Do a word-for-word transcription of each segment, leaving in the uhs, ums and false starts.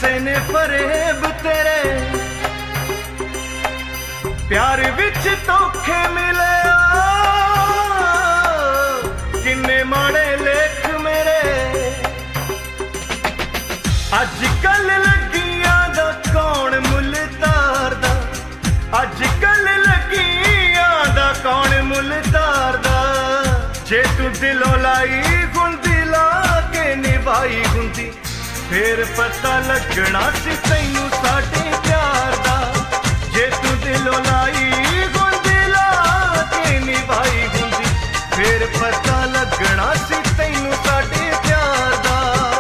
कैसे ने फरेब तेरे प्यार विच धोखे मिले किन्ने माड़े लेख मेरे अज कल लगियां दा कौन मुल तारदा अज कल लगियां दा कौन मुल तारदा जे तू दिलों लाई गुंदी ला के निभाई गुंदी फिर पता लगना सी तैनू साडे प्यार दा जे तू दिलों लाई गुंदी ला के निभाई गुंदी फिर पता लगना सी तैनू साडे प्यार दा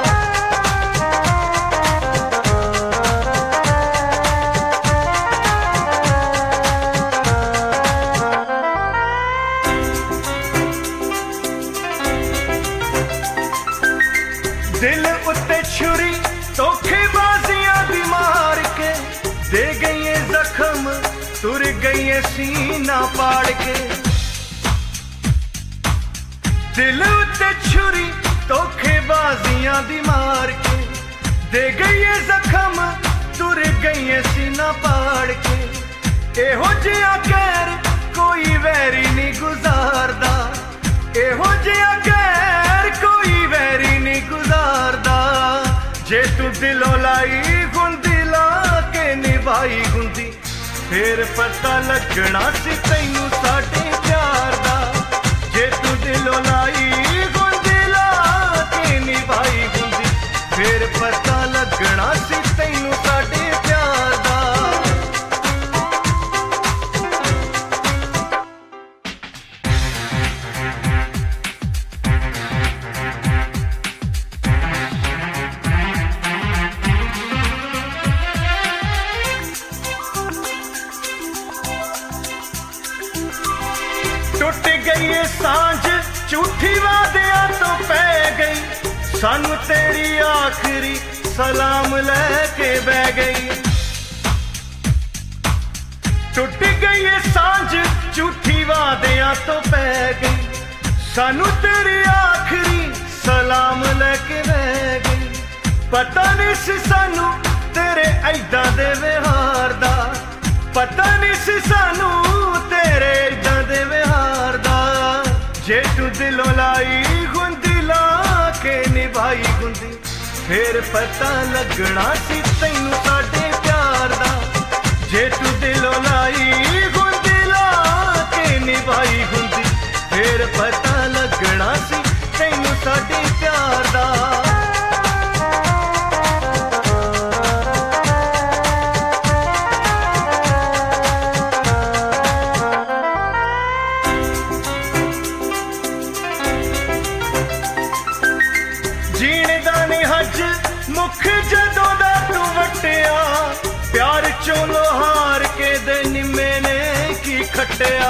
दिल उत्ते छुरी धोखेबाजियां दी मार के दे गई जख्म तुर गई सीना पाड़ के दिल उत्ते छुरी धोखेबाजियां दी मार के दे गई जख्म तुर गई सीना पाड़ के एहो जिया कहर कोई वैरी नहीं गुजारदा एहो जिया कहर कोई वैरी नहीं गुजारदा जे तू दिलों लाई गुंदी ला के निभाई गुंदी फिर पता लगना सी तैनू साडे प्यार दा जे तू दिलों लाई गुंदी ला के निभाई गुंदी फिर पता लगना सी तैनू साडे प्यार दा टुट गई सांझ झूठी वादियां तो पै गई सानू तेरी आखिरी सलाम लेके बह गई टुट गई सांझ झूठी वादियां तो पै गई सानू तेरी आखिरी सलाम लेके बह गई पता नहीं सी सानू तेरे ऐदा दे व्यवहार दा पता नहीं सी सानू तेरे ऐदा दे व्यवहार दा जे तू दिलों लाई गुंदी ला के निभाई गुंदी फिर पता लगना सी तैनू साडे प्यार दा जे तू दिलों लाई गुंदी ला के निभाई गुंदी फिर पता लगना सी तैनू साडे प्यार दा मुख जदों दा तू वटिया प्यार चों लोहार के दे निम्मे ने की खटिया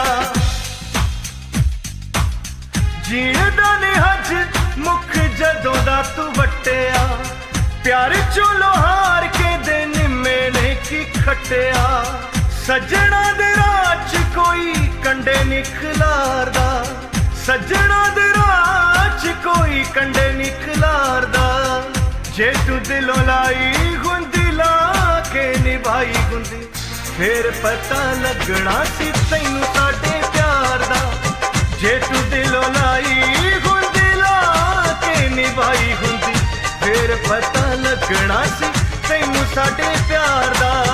जीण दा निहज मुख जदों दा तू वटिया प्यार चों लोहार के दे निम्मे ने की खटिया सजना दे राह च कोई कंडे निखलारदा सजना दे राह च कोई कंडे निखलारदा जे तू दिलों लाई गुंदी ला के निभाई गुंदी फिर पता लगना सी तैनू साडे प्यार दा जे तू दिलों लाई गुंदी ला के निभाई गुंदी फिर पता लगना सी तैनू साडे प्यार दा